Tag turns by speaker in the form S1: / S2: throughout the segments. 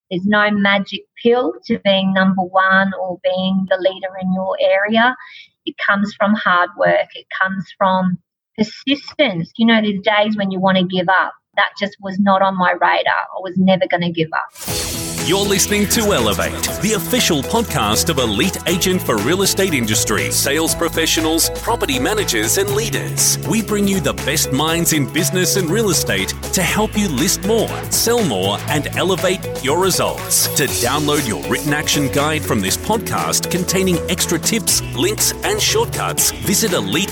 S1: There's no magic pill to being number one or being the leader in your area. It comes from hard work. It comes from persistence. You know, there's days when you want to give up. That just was not on my radar. I was never going to give up.
S2: You're listening to Elevate, the official podcast of Elite Agent for real estate industry, sales professionals, property managers and leaders. We bring you the best minds in business and real estate to help you list more, sell more and elevate your results. To download your written action guide from this podcast containing extra tips, links and shortcuts, visit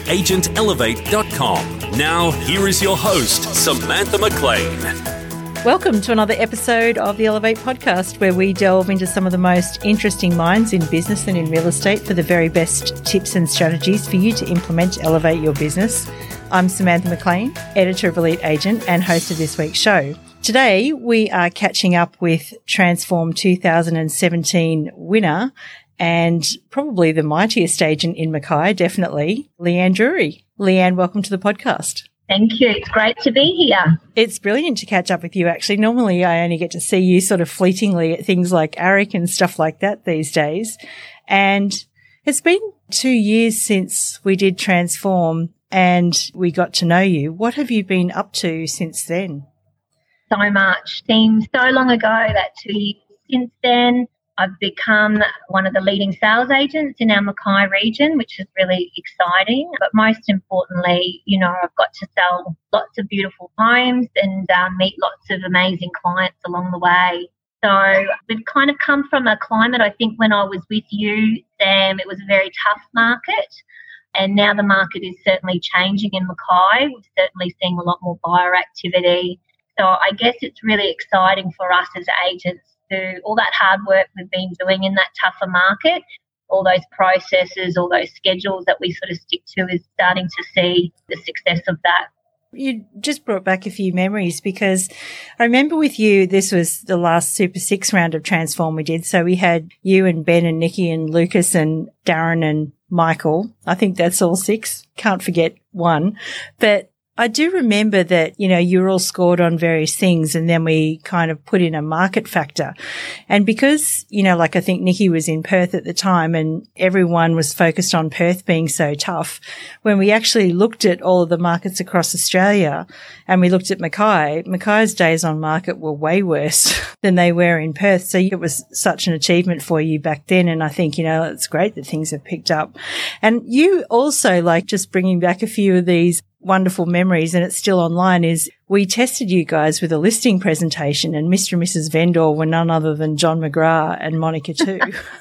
S2: eliteagentelevate.com. Now, here is your host, Samantha McLean.
S3: Welcome to another episode of the Elevate podcast, where we delve into some of the most interesting minds in business and in real estate for the very best tips and strategies for you to implement to elevate your business. I'm Samantha McLean, editor of Elite Agent and host of this week's show. Today, we are catching up with Transform 2017 winner and probably the mightiest agent in Mackay, definitely, Leanne Drury. Leanne, welcome to the podcast.
S1: Thank you. It's great to be here.
S3: It's brilliant to catch up with you, actually. Normally, I only get to see you sort of fleetingly at things like ARIC and stuff like that these days. And it's been 2 years since we did Transform and we got to know you. What have you been up to since then?
S1: So much. Seems so long ago, that 2 years since then. I've become one of the leading sales agents in our Mackay region, which is really exciting. But most importantly, you know, I've got to sell lots of beautiful homes and meet lots of amazing clients along the way. So we've kind of come from a climate, I think, when I was with you, Sam, it was a very tough market. And now the market is certainly changing in Mackay. We're certainly seeing a lot more buyer activity. So I guess it's really exciting for us as agents to all that hard work we've been doing in that tougher market, all those processes, all those schedules that we sort of stick to, is starting to see the success of that.
S3: You just brought back a few memories, because I remember with you, this was the last Super 6 round of Transform we did. So we had you and Ben and Nikki and Lucas and Darren and Michael. I think that's all 6. Can't forget one. But I do remember that, you know, you were all scored on various things, and then we kind of put in a market factor. And because, you know, like I think Nikki was in Perth at the time and everyone was focused on Perth being so tough, when we actually looked at all of the markets across Australia and we looked at Mackay, Mackay's days on market were way worse than they were in Perth. So it was such an achievement for you back then. And I think, you know, it's great that things have picked up. And you also, like, just bringing back a few of these wonderful memories, and it's still online, is we tested you guys with a listing presentation, and Mr. and Mrs. Vendor were none other than John McGrath and Monica too.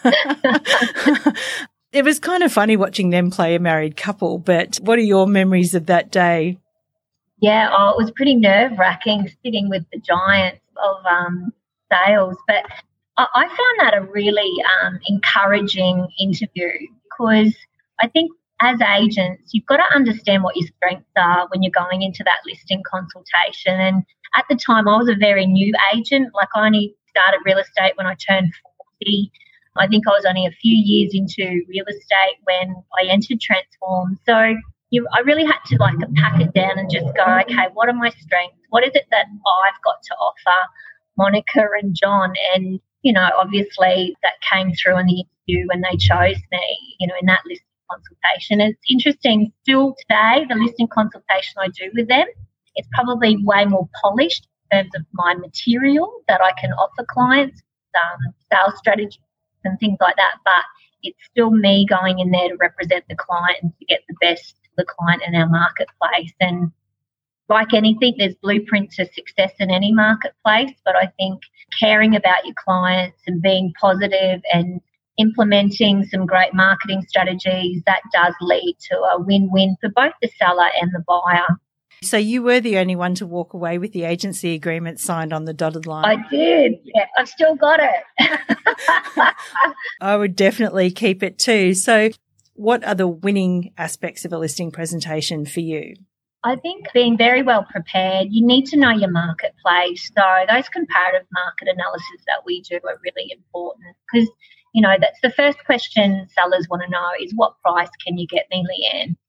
S3: It was kind of funny watching them play a married couple, but what are your memories of that day?
S1: Yeah, it was pretty nerve-wracking sitting with the giants of sales, but I found that a really encouraging interview, because I think as agents, you've got to understand what your strengths are when you're going into that listing consultation. And at the time, I was a very new agent. Like, I only started real estate when I turned 40. I think I was only a few years into real estate when I entered Transform. So I really had to, like, pack it down and just go, okay, what are my strengths? What is it that I've got to offer Monica and John? And, you know, obviously that came through in the interview when they chose me, you know, in that listing consultation. It's interesting, still today, the listing consultation I do with them, it's probably way more polished in terms of my material that I can offer clients, sales strategies and things like that, but it's still me going in there to represent the client and to get the best for the client in our marketplace. And like anything, there's blueprints to success in any marketplace, but I think caring about your clients and being positive and implementing some great marketing strategies, that does lead to a win-win for both the seller and the buyer.
S3: So you were the only one to walk away with the agency agreement signed on the dotted line.
S1: I did. Yeah, I've still got it.
S3: I would definitely keep it too. So what are the winning aspects of a listing presentation for you?
S1: I think being very well prepared, you need to know your marketplace. So those comparative market analysis that we do are really important, because, you know, that's the first question sellers want to know is, what price can you get me, Leanne?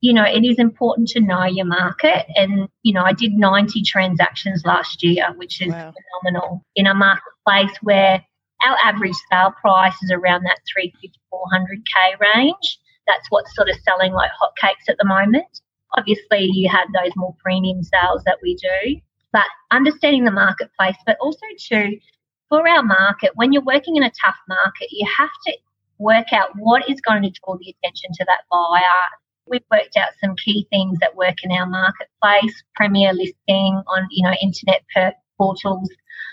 S1: it is important to know your market. And, I did 90 transactions last year, which is phenomenal in a marketplace where our average sale price is around that 350 to 400K range. That's what's sort of selling like hotcakes at the moment. Obviously, you have those more premium sales that we do, but understanding the marketplace, but also too, for our market, when you're working in a tough market, you have to work out what is going to draw the attention to that buyer. We've worked out some key things that work in our marketplace, premier listing on, internet portals,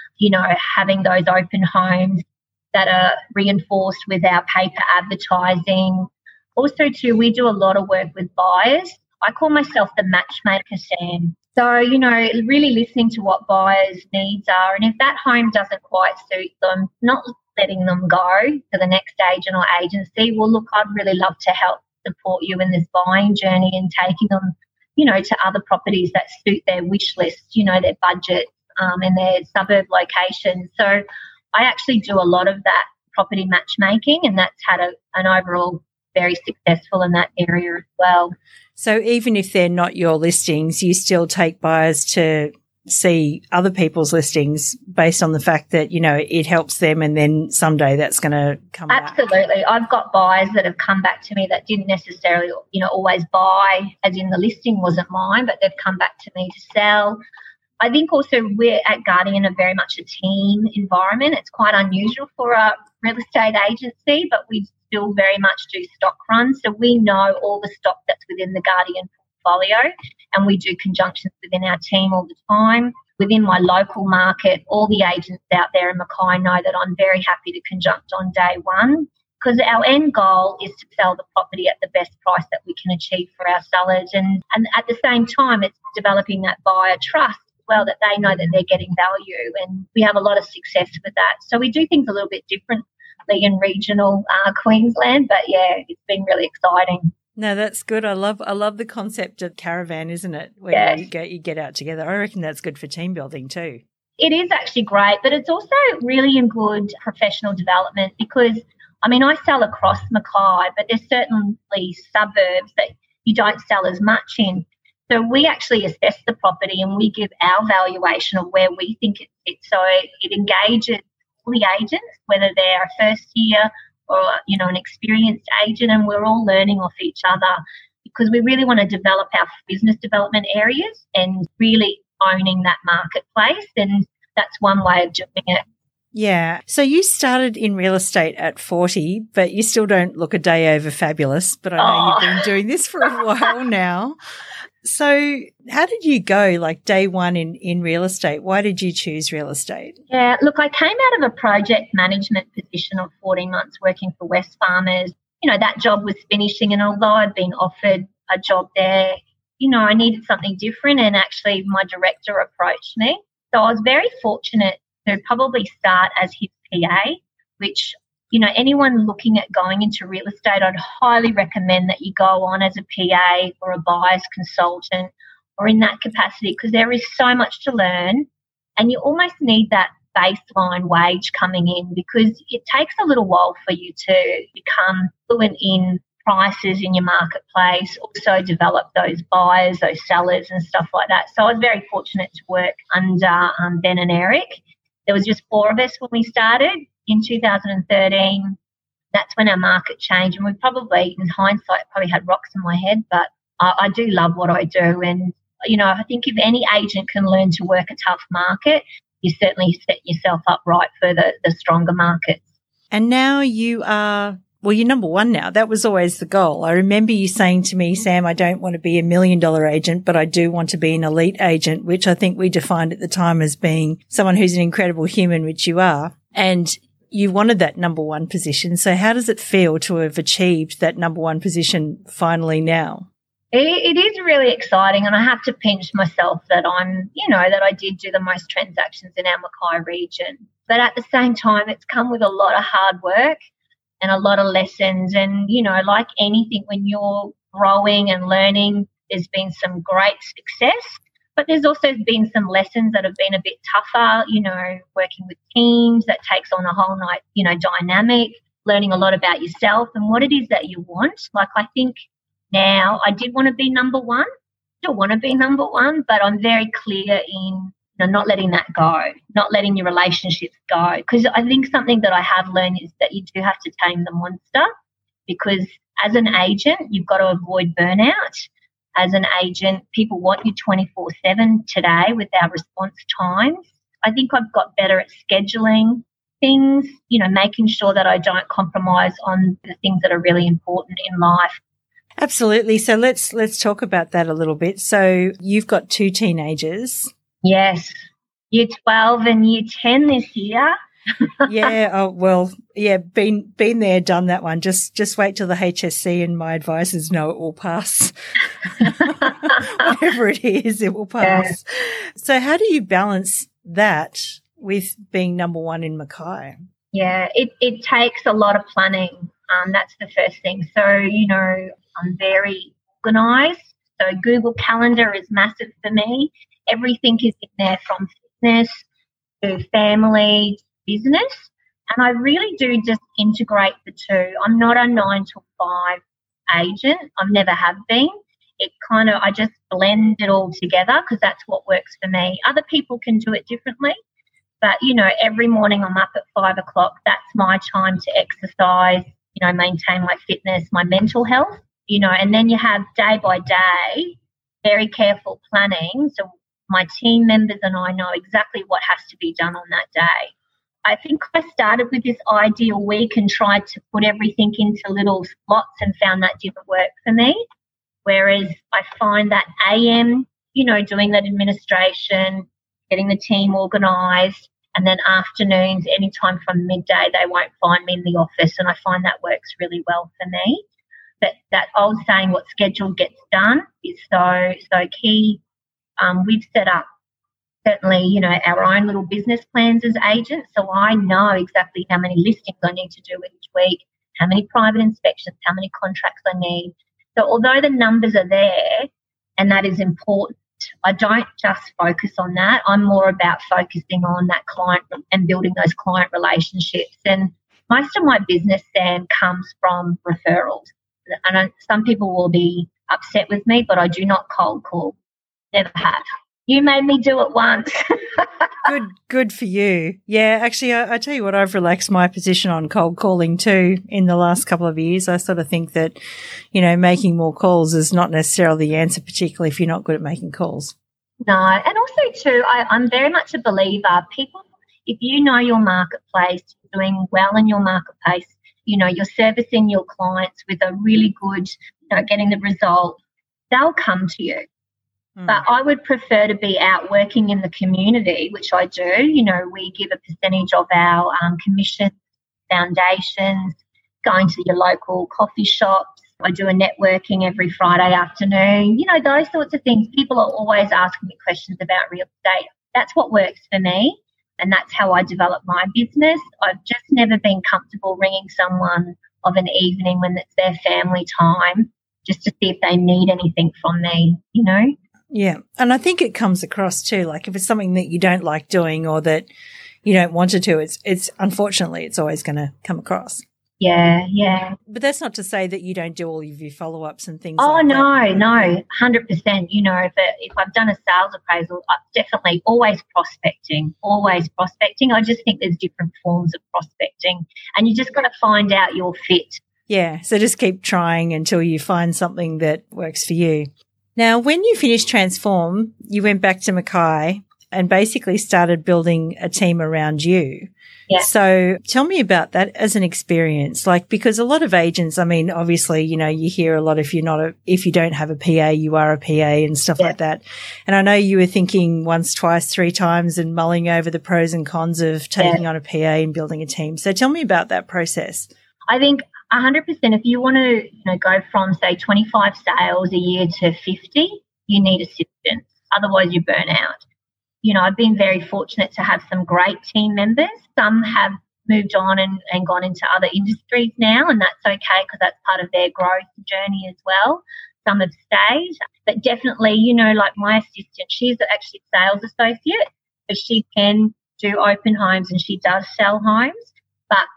S1: having those open homes that are reinforced with our paper advertising. Also, too, we do a lot of work with buyers. I call myself the matchmaker, Sam. So, really listening to what buyers' needs are. And if that home doesn't quite suit them, not letting them go to the next agent or agency. Well, look, I'd really love to help support you in this buying journey and taking them, to other properties that suit their wish list, their budget and their suburb location. So I actually do a lot of that property matchmaking, and that's had an overall very successful in that area as well.
S3: So even if they're not your listings, you still take buyers to see other people's listings based on the fact that, it helps them, and then someday that's going to come back.
S1: Absolutely. I've got buyers that have come back to me that didn't necessarily, always buy, as in the listing wasn't mine, but they've come back to me to sell. I think also we're at Guardian are very much a team environment. It's quite unusual for a real estate agency, but we still very much do stock runs. So we know all the stock that's within the Guardian portfolio, and we do conjunctions within our team all the time. Within my local market, all the agents out there in Mackay know that I'm very happy to conjunct on day one, because our end goal is to sell the property at the best price that we can achieve for our sellers. And at the same time, it's developing that buyer trust as well, that they know that they're getting value, and we have a lot of success with that. So we do things a little bit differently in regional Queensland, but yeah, it's been really exciting.
S3: No, that's good. I love the concept of caravan, isn't it? Where you get out together. I reckon that's good for team building too.
S1: It is actually great, but it's also really in good professional development, because I sell across Mackay, but there's certainly suburbs that you don't sell as much in. So we actually assess the property and we give our valuation of where we think it fits. So it engages the agents, whether they're a first year or, an experienced agent, and we're all learning off each other, because we really want to develop our business development areas and really owning that marketplace. And that's one way of doing it.
S3: Yeah. So you started in real estate at 40, but you still don't look a day over fabulous. But I know you've been doing this for a while now. So how did you go, like day one in real estate? Why did you choose real estate?
S1: Yeah, look, I came out of a project management position of 14 months working for Wesfarmers. That job was finishing, and although I'd been offered a job there, I needed something different, and actually my director approached me. So I was very fortunate to probably start as his PA, which, anyone looking at going into real estate, I'd highly recommend that you go on as a PA or a buyer's consultant or in that capacity, because there is so much to learn, and you almost need that baseline wage coming in, because it takes a little while for you to become fluent in prices in your marketplace, also develop those buyers, those sellers and stuff like that. So I was very fortunate to work under Ben and Eric. There was just 4 of us when we started in 2013. That's when our market changed, and we probably, in hindsight, probably had rocks in my head, but I do love what I do. And, I think if any agent can learn to work a tough market, you certainly set yourself up right for the stronger markets.
S3: And now you are, you're number one now. That was always the goal. I remember you saying to me, Sam, I don't want to be $1 million agent, but I do want to be an elite agent, which I think we defined at the time as being someone who's an incredible human, which you are. And you wanted that number one position. So how does it feel to have achieved that number one position finally now?
S1: It is really exciting, and I have to pinch myself that that I did do the most transactions in our Mackay region. But at the same time, it's come with a lot of hard work and a lot of lessons. And, like anything, when you're growing and learning, there's been some great success, but there's also been some lessons that have been a bit tougher, working with teams that takes on a whole night, dynamic, learning a lot about yourself and what it is that you want. Like, I think now. I did want to be number one, still want to be number one, but I'm very clear in not letting that go, not letting your relationships go. Because I think something that I have learned is that you do have to tame the monster, because as an agent, you've got to avoid burnout. As an agent, people want you 24/7 today with our response times. I think I've got better at scheduling things, making sure that I don't compromise on the things that are really important in life.
S3: Absolutely. So let's talk about that a little bit. So you've got 2 teenagers.
S1: Yes. Year 12 and year 10 this year.
S3: Yeah. Oh, well, yeah, been there, done that one. Just wait till the HSC and my advisors know it will pass. Whatever it is, it will pass. Yeah. So how do you balance that with being number one in Mackay?
S1: Yeah, it takes a lot of planning. That's the first thing. So, I'm very organised. So Google Calendar is massive for me. Everything is in there, from fitness to family, business. And I really do just integrate the two. I'm not a 9 to 5 agent. I never have been. I just blend it all together because that's what works for me. Other people can do it differently. But, every morning I'm up at 5 o'clock. That's my time to exercise, maintain my fitness, my mental health, and then you have day by day, very careful planning. So my team members and I know exactly what has to be done on that day. I think I started with this ideal week and tried to put everything into little slots and found that didn't work for me. Whereas I find that AM, doing that administration, getting the team organised, and then afternoons, anytime from midday, they won't find me in the office, and I find that works really well for me. But that old saying, what scheduled gets done, is so key. We've set up certainly, our own little business plans as agents, so I know exactly how many listings I need to do each week, how many private inspections, how many contracts I need. So although the numbers are there, and that is important, I don't just focus on that. I'm more about focusing on that client and building those client relationships. And most of my business, Sam, comes from referrals. And some people will be upset with me, but I do not cold call. Never have. You made me do it once.
S3: Good for you. Yeah, actually, I tell you what, I've relaxed my position on cold calling too in the last couple of years. I sort of think that, making more calls is not necessarily the answer, particularly if you're not good at making calls.
S1: No, and also too, I'm very much a believer. People, if you know your marketplace, you're doing well in your marketplace, you're servicing your clients with a really good, getting the result, they'll come to you. But I would prefer to be out working in the community, which I do. We give a percentage of our commission, foundations, going to your local coffee shops. I do a networking every Friday afternoon. Those sorts of things. People are always asking me questions about real estate. That's what works for me, and that's how I develop my business. I've just never been comfortable ringing someone of an evening when it's their family time just to see if they need anything from me,
S3: Yeah. And I think it comes across too, like if it's something that you don't like doing or that you don't want to do, it's unfortunately, it's always going to come across.
S1: Yeah, yeah.
S3: But that's not to say that you don't do all of your follow-ups and things
S1: like that.
S3: Oh,
S1: no, 100%. If I've done a sales appraisal, definitely always prospecting. I just think there's different forms of prospecting, and you just got to find out your fit.
S3: Yeah, so just keep trying until you find something that works for you. Now, when you finished Transform, you went back to Mackay and basically started building a team around you.
S1: Yeah.
S3: So tell me about that as an experience, because a lot of agents, obviously, you hear a lot if you don't have a PA, you are a PA and stuff like that. And I know you were thinking once, twice, 3 times and mulling over the pros and cons of taking on a PA and building a team. So tell me about that process.
S1: I think 100%, if you want to go from, say, 25 sales a year to 50, you need assistance. Otherwise, you burn out. I've been very fortunate to have some great team members. Some have moved on and gone into other industries now, and that's okay because that's part of their growth journey as well. Some have stayed. But definitely, like my assistant, she's actually a sales associate, so she can do open homes and she does sell homes. But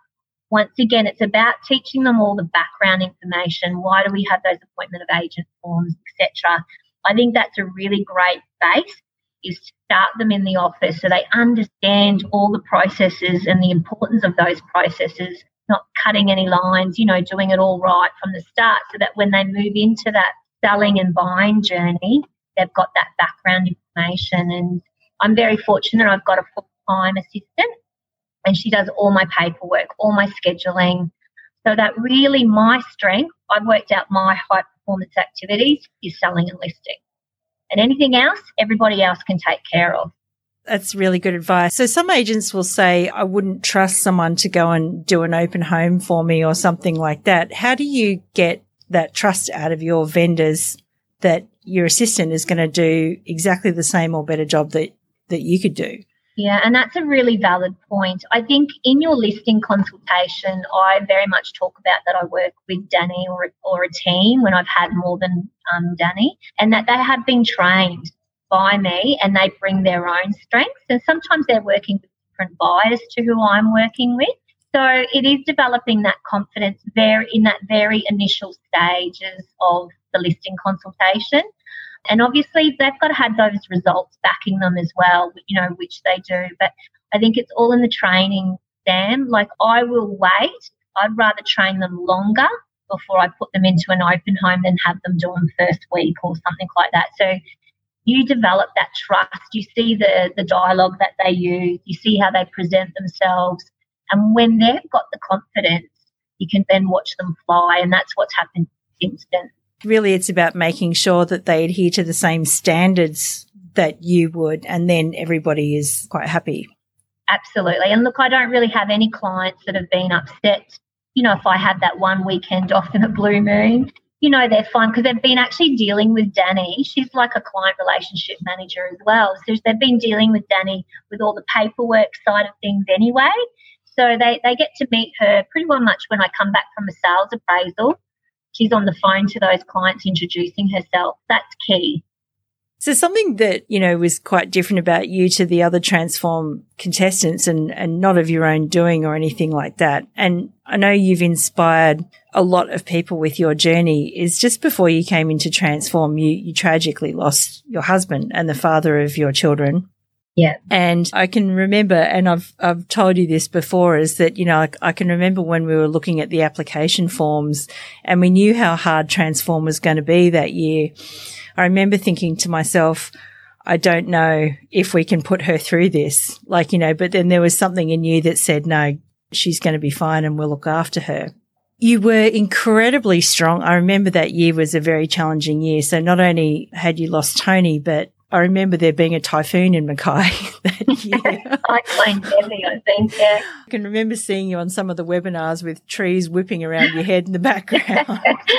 S1: once again, it's about teaching them all the background information. Why do we have those appointment of agent forms, etc.? I think that's a really great base, is to start them in the office so they understand all the processes and the importance of those processes, not cutting any lines, doing it all right from the start, so that when they move into that selling and buying journey, they've got that background information. And I'm very fortunate. I've got a full-time assistant, and she does all my paperwork, all my scheduling, so that really my strength, I've worked out my high performance activities is selling and listing. And anything else, everybody else can take care of.
S3: That's really good advice. So some agents will say, I wouldn't trust someone to go and do an open home for me or something like that. How do you get that trust out of your vendors that your assistant is going to do exactly the same or better job that you could do?
S1: Yeah, and that's a really valid point. I think in your listing consultation, I very much talk about that I work with Danny or a team when I've had more than Danny, and that they have been trained by me and they bring their own strengths. And sometimes they're working with different buyers to who I'm working with. So it is developing that confidence in that very initial stages of the listing consultation. And obviously they've got to have those results backing them as well, which they do. But I think it's all in the training, Sam. Like, I will wait. I'd rather train them longer before I put them into an open home than have them do them first week or something like that. So you develop that trust. You see the dialogue that they use. You see how they present themselves. And when they've got the confidence, you can then watch them fly. And that's what's happened instant.
S3: Really, it's about making sure that they adhere to the same standards that you would, and then everybody is quite happy.
S1: Absolutely. And look, I don't really have any clients that have been upset. If I have that one weekend off in a blue moon, they're fine because they've been actually dealing with Danny. She's like a client relationship manager as well. So they've been dealing with Danny with all the paperwork side of things anyway. So they get to meet her pretty well much when I come back from a sales appraisal. She's on the phone to those clients introducing herself. That's key.
S3: So something that, was quite different about you to the other Transform contestants and not of your own doing or anything like that. And I know you've inspired a lot of people with your journey, is just before you came into Transform, you tragically lost your husband and the father of your children.
S1: Yeah.
S3: And I can remember, and I've told you this before, is that, I can remember when we were looking at the application forms and we knew how hard Transform was going to be that year. I remember thinking to myself, I don't know if we can put her through this, but then there was something in you that said, no, she's going to be fine and we'll look after her. You were incredibly strong. I remember that year was a very challenging year. So not only had you lost Tony, but I remember there being a typhoon in Mackay that year.
S1: Cyclone Debbie, I think, yeah.
S3: I can remember seeing you on some of the webinars with trees whipping around your head in the background.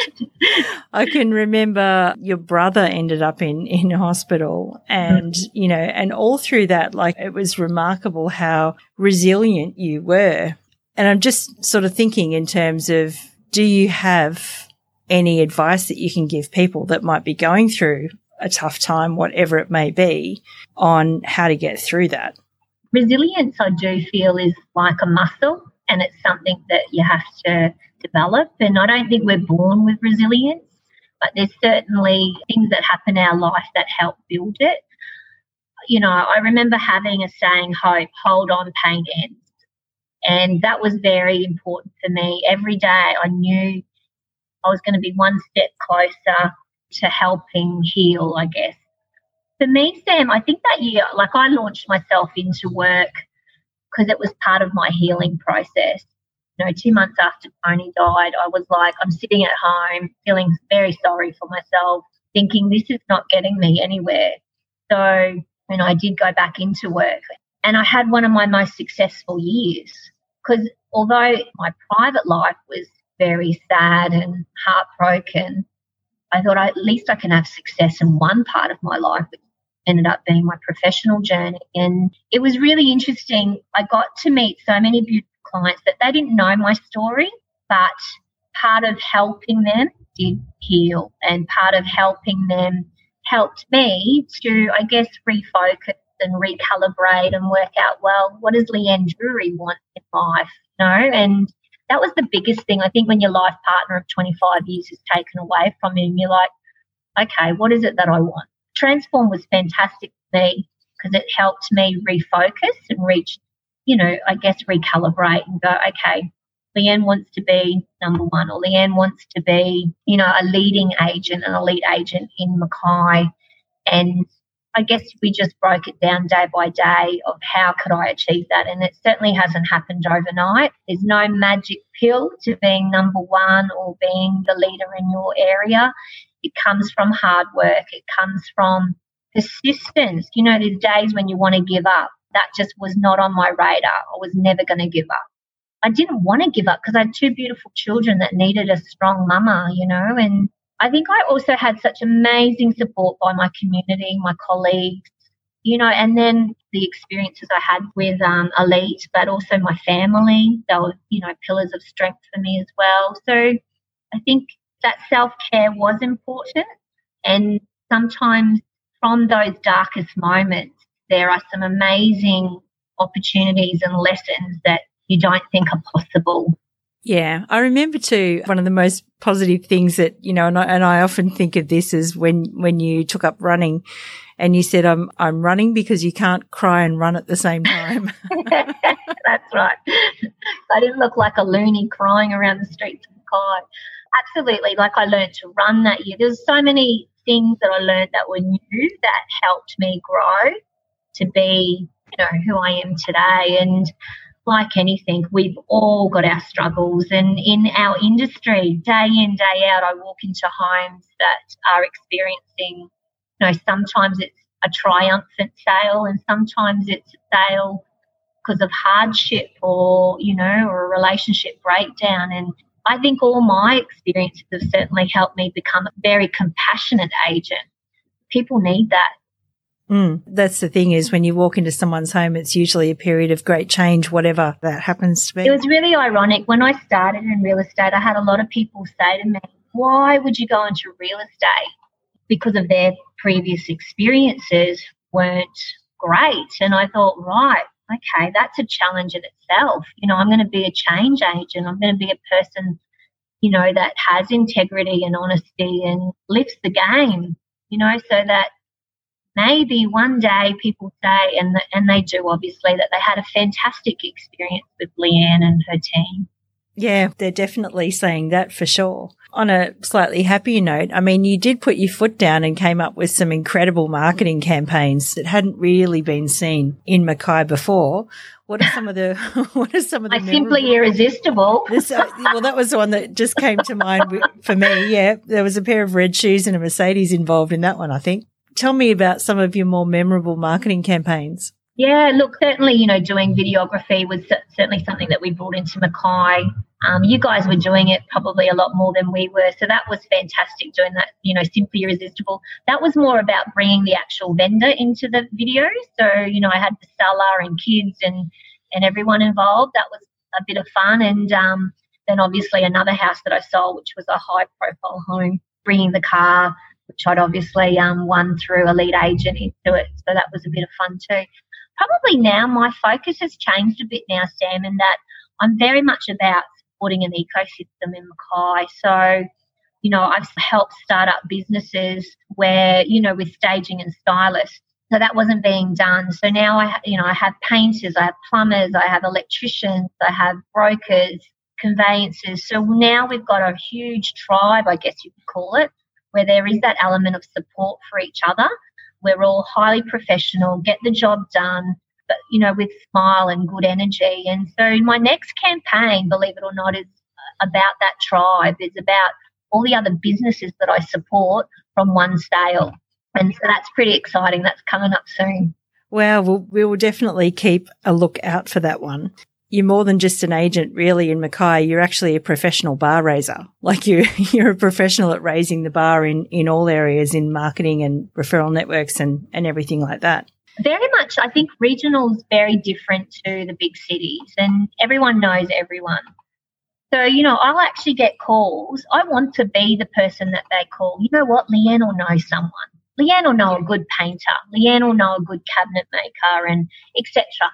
S3: I can remember your brother ended up in hospital and, and all through that, it was remarkable how resilient you were. And I'm just sort of thinking in terms of, do you have any advice that you can give people that might be going through a tough time, whatever it may be, on how to get through that?
S1: Resilience, I do feel, is like a muscle, and it's something that you have to develop. And I don't think we're born with resilience, but there's certainly things that happen in our life that help build it. I remember having a saying, hope, hold on, pain ends. And that was very important for me. Every day I knew I was going to be one step closer to helping heal, I guess. For me, Sam, I think that year, I launched myself into work because it was part of my healing process. 2 months after Tony died, I was like, I'm sitting at home feeling very sorry for myself, thinking this is not getting me anywhere. So, I did go back into work and I had one of my most successful years because although my private life was very sad and heartbroken, I thought at least I can have success in one part of my life, which ended up being my professional journey. And it was really interesting. I got to meet so many beautiful clients that they didn't know my story, but part of helping them did heal, and part of helping them helped me to, I guess, refocus and recalibrate and work out, well, what does Leanne Drury want in life? And that was the biggest thing. I think when your life partner of 25 years is taken away from you and you're like, okay, what is it that I want? Transform was fantastic for me because it helped me refocus and reach, I guess recalibrate and go, okay, Leanne wants to be number one, or Leanne wants to be, a leading agent, an elite agent in Mackay. And I guess we just broke it down day by day of how could I achieve that. And it certainly hasn't happened overnight. There's no magic pill to being number one or being the leader in your area. It comes from hard work. It comes from persistence. There's days when you want to give up. That just was not on my radar. I was never going to give up. I didn't want to give up because I had two beautiful children that needed a strong mama, and I think I also had such amazing support by my community, my colleagues, and then the experiences I had with Elite, but also my family. They were, pillars of strength for me as well. So I think that self-care was important, and sometimes from those darkest moments, there are some amazing opportunities and lessons that you don't think are possible.
S3: Yeah, I remember too, one of the most positive things that, and I often think of this is when you took up running and you said, I'm running because you can't cry and run at the same time.
S1: That's right. I didn't look like a loony crying around the streets of Mackay. Absolutely. Like I learned to run that year. There's so many things that I learned that were new that helped me grow to be, who I am today. And like anything, we've all got our struggles. And in our industry, day in, day out, I walk into homes that are experiencing, sometimes it's a triumphant sale and sometimes it's a sale because of hardship or, or a relationship breakdown. And I think all my experiences have certainly helped me become a very compassionate agent. People need that.
S3: That's the thing is when you walk into someone's home, it's usually a period of great change, whatever that happens to be.
S1: It was really ironic. When I started in real estate, I had a lot of people say to me, why would you go into real estate? Because of their previous experiences weren't great. And I thought, right, okay, that's a challenge in itself. I'm going to be a change agent. I'm going to be a person, that has integrity and honesty and lifts the game, so that maybe one day people say, and they do obviously, that they had a fantastic experience with Leanne and her team.
S3: Yeah, they're definitely saying that for sure. On a slightly happier note, I mean, you did put your foot down and came up with some incredible marketing campaigns that hadn't really been seen in Mackay before. What are some of the
S1: Simply Irresistible.
S3: Well, that was the one that just came to mind for me. Yeah, there was a pair of red shoes and a Mercedes involved in that one, I think. Tell me about some of your more memorable marketing campaigns.
S1: Yeah, look, certainly, doing videography was certainly something that we brought into Mackay. You guys were doing it probably a lot more than we were, so that was fantastic doing that, Simply Irresistible. That was more about bringing the actual vendor into the video. So, I had the seller and kids and everyone involved. That was a bit of fun. And then obviously another house that I sold, which was a high-profile home, bringing the car, which I'd obviously won through a lead agent into it. So that was a bit of fun too. Probably now my focus has changed a bit now, Sam, in that I'm very much about supporting an ecosystem in Mackay. So, I've helped start up businesses where, with staging and stylists. So that wasn't being done. So now I have painters, I have plumbers, I have electricians, I have brokers, conveyancers. So now we've got a huge tribe, I guess you could call it, where there is that element of support for each other. We're all highly professional, get the job done, but, with smile and good energy. And so my next campaign, believe it or not, is about that tribe. It's about all the other businesses that I support from one sale. And so that's pretty exciting. That's coming up soon.
S3: Wow, we will definitely keep a look out for that one. You're more than just an agent, really, in Mackay. You're actually a professional bar raiser. Like you're a professional at raising the bar in all areas, in marketing and referral networks and everything like that.
S1: Very much. I think regional's very different to the big cities, and everyone knows everyone. So, I'll actually get calls. I want to be the person that they call. You know what? Leanne will know someone. Leanne will know a good painter. Leanne will know a good cabinet maker, and etc.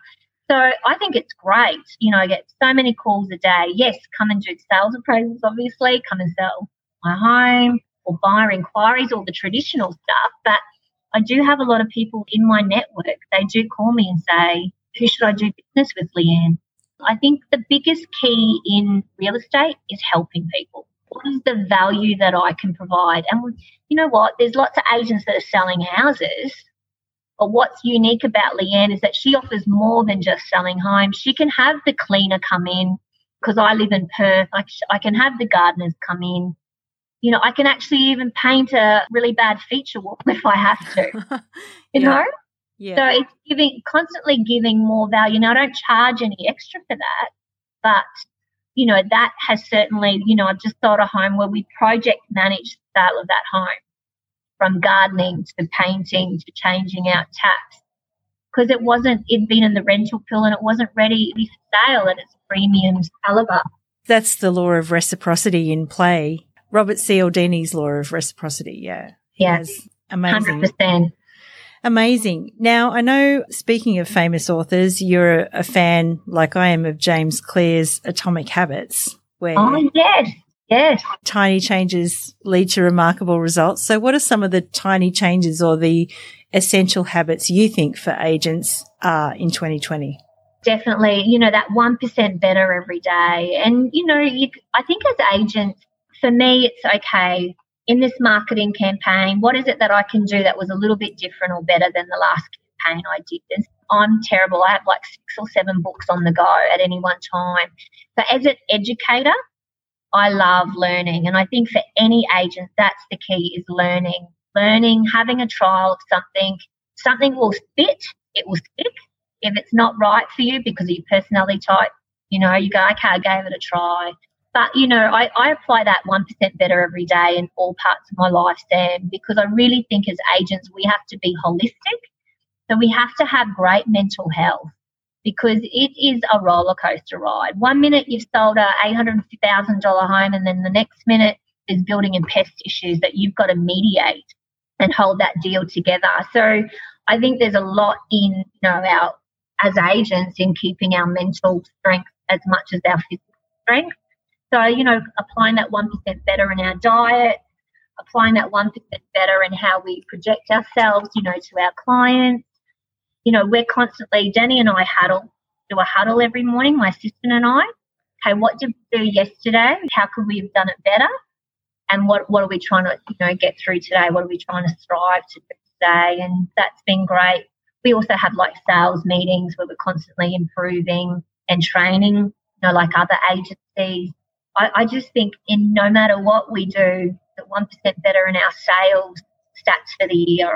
S1: So I think it's great. I get so many calls a day. Yes, come and do sales appraisals, obviously, come and sell my home or buyer inquiries, all the traditional stuff. But I do have a lot of people in my network. They do call me and say, who should I do business with, Leanne? I think the biggest key in real estate is helping people. What is the value that I can provide? And you know what? There's lots of agents that are selling houses. But what's unique about Leanne is that she offers more than just selling homes. She can have the cleaner come in because I live in Perth. I can have the gardeners come in. I can actually even paint a really bad feature wall if I have to, you know?
S3: Yeah.
S1: So it's constantly giving more value. Now, I don't charge any extra for that, but, that has certainly, I've just sold a home where we project manage the sale of that home, from gardening to painting to changing out taps, because it'd been in the rental pool and it wasn't ready for sale at its premium calibre.
S3: That's the law of reciprocity in play. Robert Cialdini's law of reciprocity, yeah.
S1: Yes,
S3: amazing.
S1: 100%.
S3: Amazing. Now, I know, speaking of famous authors, you're a fan, like I am, of James Clear's Atomic Habits, where
S1: yes.
S3: tiny changes lead to remarkable results. So what are some of the tiny changes or the essential habits you think for agents are in 2020?
S1: Definitely, that 1% better every day. And, I think as agents, for me, it's okay. In this marketing campaign, what is it that I can do that was a little bit different or better than the last campaign I did? I'm terrible. I have like 6 or 7 books on the go at any one time. So as an educator, I love learning. And I think for any agent, that's the key, is learning, having a trial of something will fit, it will stick. If it's not right for you because of your personality type, you go, okay, I gave it a try. But, I apply that 1% better every day in all parts of my life, Sam, because I really think as agents we have to be holistic. So we have to have great mental health, because it is a roller coaster ride. 1 minute you've sold a $850,000 home, and then the next minute there's building and pest issues that you've got to mediate and hold that deal together. So I think there's a lot in, our as agents in keeping our mental strength as much as our physical strength. So, applying that 1% better in our diet, applying that 1% better in how we project ourselves, to our clients. We're constantly, Danny and I do a huddle every morning, my assistant and I. Okay, what did we do yesterday? How could we have done it better? And what are we trying to, get through today? What are we trying to strive to do today? And that's been great. We also have like sales meetings where we're constantly improving and training, like other agencies. I just think in no matter what we do, the 1% better in our sales stats for the year,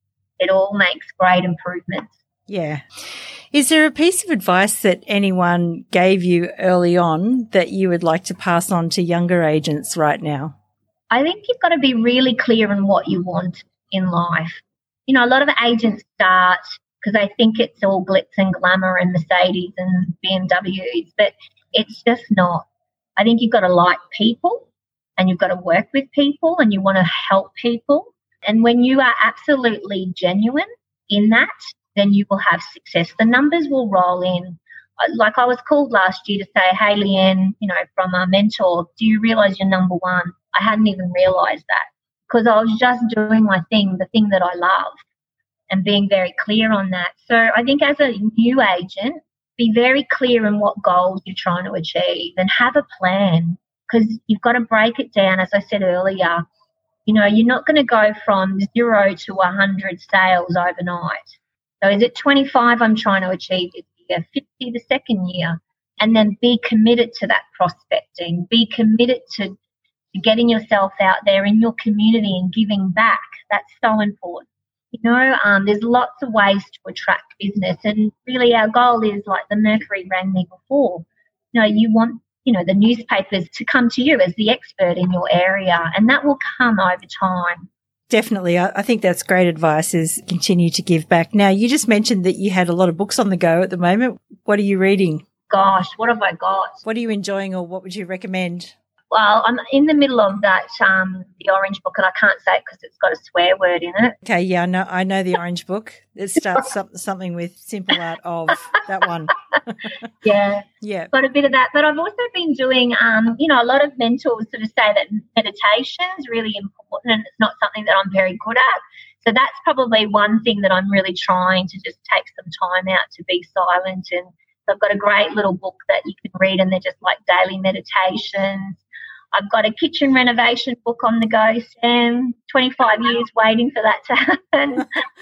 S1: it all makes great improvements.
S3: Yeah. Is there a piece of advice that anyone gave you early on that you would like to pass on to younger agents right now?
S1: I think you've got to be really clear on what you want in life. A lot of agents start because they think it's all glitz and glamour and Mercedes and BMWs, but it's just not. I think you've got to like people and you've got to work with people and you want to help people. And when you are absolutely genuine in that, then you will have success. The numbers will roll in. Like I was called last year to say, hey, Leanne, from our mentor, do you realise you're number one? I hadn't even realised that because I was just doing my thing, the thing that I love, and being very clear on that. So I think as a new agent, be very clear in what goals you're trying to achieve and have a plan, because you've got to break it down. As I said earlier, you're not going to go from 0 to 100 sales overnight. So is it 25 I'm trying to achieve this year, 50 the second year? And then be committed to that prospecting. Be committed to getting yourself out there in your community and giving back. That's so important. There's lots of ways to attract business, and really our goal is, like the Mercury rang me before, you want, the newspapers to come to you as the expert in your area, and that will come over time.
S3: Definitely. I think that's great advice, is continue to give back. Now, you just mentioned that you had a lot of books on the go at the moment. What are you reading?
S1: Gosh, what have I got?
S3: What are you enjoying, or what would you recommend?
S1: Well, I'm in the middle of that, the Orange Book, and I can't say it because it's got a swear word in it.
S3: Okay, yeah, I know the Orange Book. It starts something with simple art of that one.
S1: Yeah. Got a bit of that. But I've also been doing, a lot of mentors sort of say that meditation is really important and it's not something that I'm very good at. So that's probably one thing that I'm really trying to just take some time out to be silent. And I've got a great little book that you can read, and they're just like daily meditations. I've got a kitchen renovation book on the go, Sam. 25 years waiting for that to happen.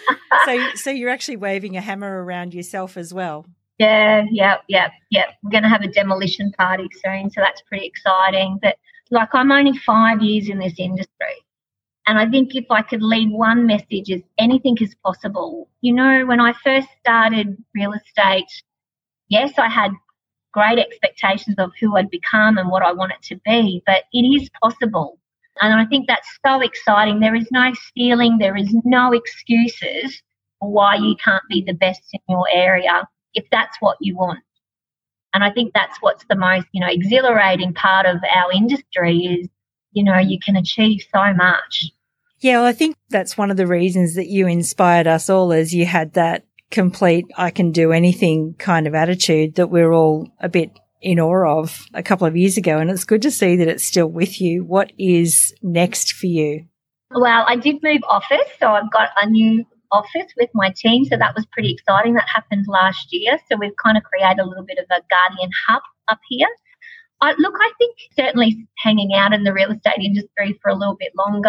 S3: So you're actually waving a hammer around yourself as well.
S1: Yeah. We're going to have a demolition party soon, so that's pretty exciting. But, I'm only 5 years in this industry, and I think if I could leave one message is anything is possible. When I first started real estate, yes, I had great expectations of who I'd become and what I want it to be, but it is possible. And I think that's so exciting. There is no ceiling, there is no excuses for why you can't be the best in your area if that's what you want. And I think that's what's the most, exhilarating part of our industry is, you can achieve so much.
S3: Yeah, well, I think that's one of the reasons that you inspired us all, is you had that complete I can do anything kind of attitude that we're all a bit in awe of a couple of years ago, and it's good to see that it's still with you. What is next for you?
S1: Well, I did move office, so I've got a new office with my team, so that was pretty exciting. That happened last year, so we've kind of created a little bit of a guardian hub up here. I think certainly hanging out in the real estate industry for a little bit longer,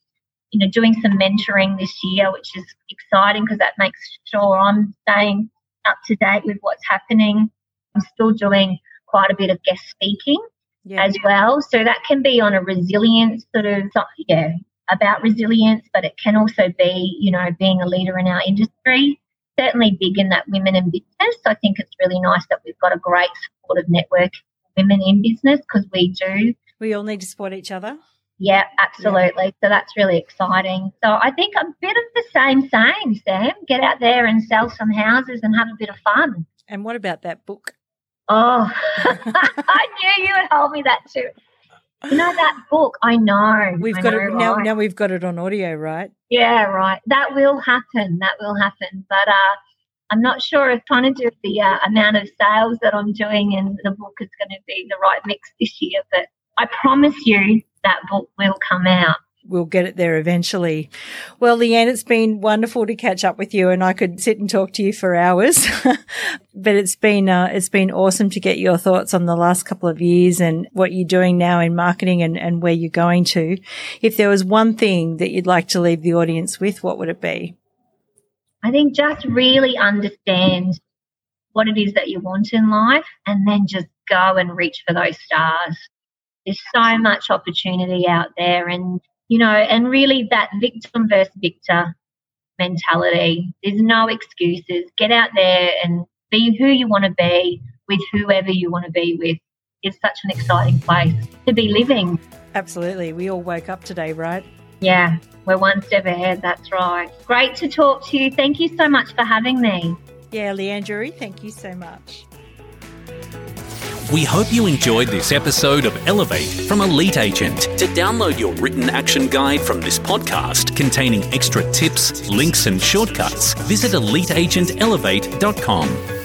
S1: doing some mentoring this year, which is exciting because that makes sure I'm staying up to date with what's happening. I'm still doing quite a bit of guest speaking as well. So that can be on a resilience about resilience, but it can also be, being a leader in our industry. Certainly big in that women in business. I think it's really nice that we've got a great supportive network of women in business, because we do.
S3: We all need to support each other.
S1: Yeah, absolutely. Yeah. So that's really exciting. So I think a bit of the same, Sam. Get out there and sell some houses and have a bit of fun.
S3: And what about that book?
S1: Oh, I knew you would hold me that too. That book, I know.
S3: We've got it now. Now we've got it on audio, right?
S1: Yeah, right. That will happen. But I'm not sure if trying to do the amount of sales that I'm doing in the book is going to be the right mix this year. But I promise you that book will come out.
S3: We'll get it there eventually. Well, Leanne, it's been wonderful to catch up with you, and I could sit and talk to you for hours. But it's been awesome to get your thoughts on the last couple of years and what you're doing now in marketing and where you're going to. If there was one thing that you'd like to leave the audience with, what would it be?
S1: I think just really understand what it is that you want in life, and then just go and reach for those stars. There's so much opportunity out there, and really that victim versus victor mentality. There's no excuses. Get out there and be who you want to be with whoever you want to be with. It's such an exciting place to be living.
S3: Absolutely. We all woke up today, right?
S1: Yeah, we're one step ahead. That's right. Great to talk to you. Thank you so much for having me.
S3: Yeah, Leanne Drury, thank you so much.
S2: We hope you enjoyed this episode of Elevate from Elite Agent. To download your written action guide from this podcast containing extra tips, links and shortcuts, visit eliteagentelevate.com.